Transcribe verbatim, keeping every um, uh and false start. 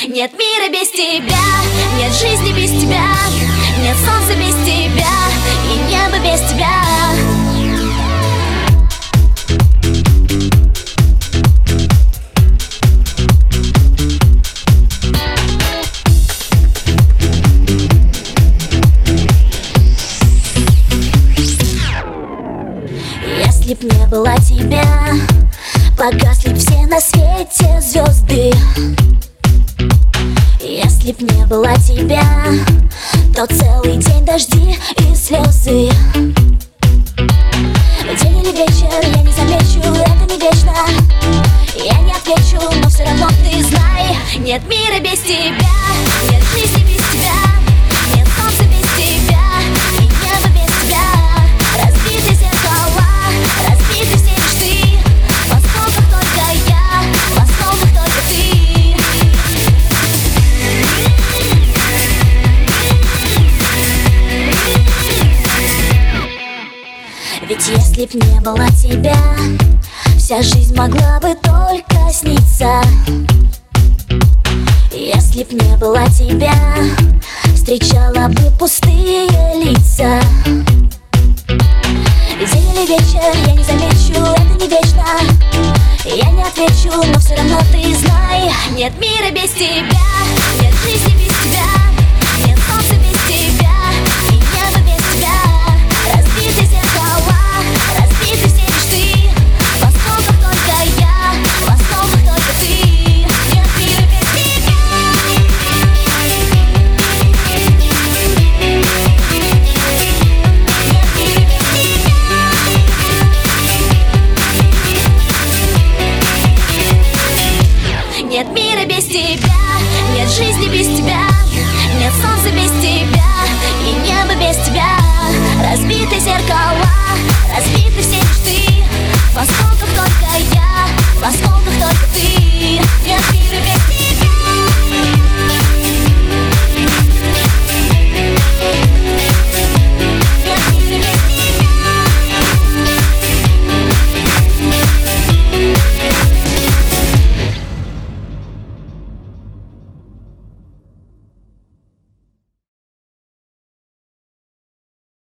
Нет мира без тебя, нет жизни без тебя, нет солнца без тебя и неба без тебя. Если б не было тебя, погасли б все на свете звезды. Если б не было тебя, то целый день дожди и слезы. День или вечер, я не замечу, это не вечно. Я не отвечу, но все равно ты знай. Нет мира без тебя, нет жизни без тебя, нет солнца без тебя и неба без тебя. Разбиты зеркала, разбиты все мечты. В осколках только я, в осколках только ты. Ведь если б не было тебя, вся жизнь могла бы только сниться. Если б не было тебя, встречала бы пустые лица. День или вечер, я не замечу, это не вечно. Я не отвечу, но все равно ты знай. Нет мира без тебя, нет жизни без тебя, нет солнца без тебя и неба без тебя. Разбиты зеркала, разбиты все мечты. В осколках только я, в осколках только ты. Нет мира без тебя. Нет мира без тебя, нет жизни без тебя, нет солнца без тебя и неба без тебя. Разбиты зеркала,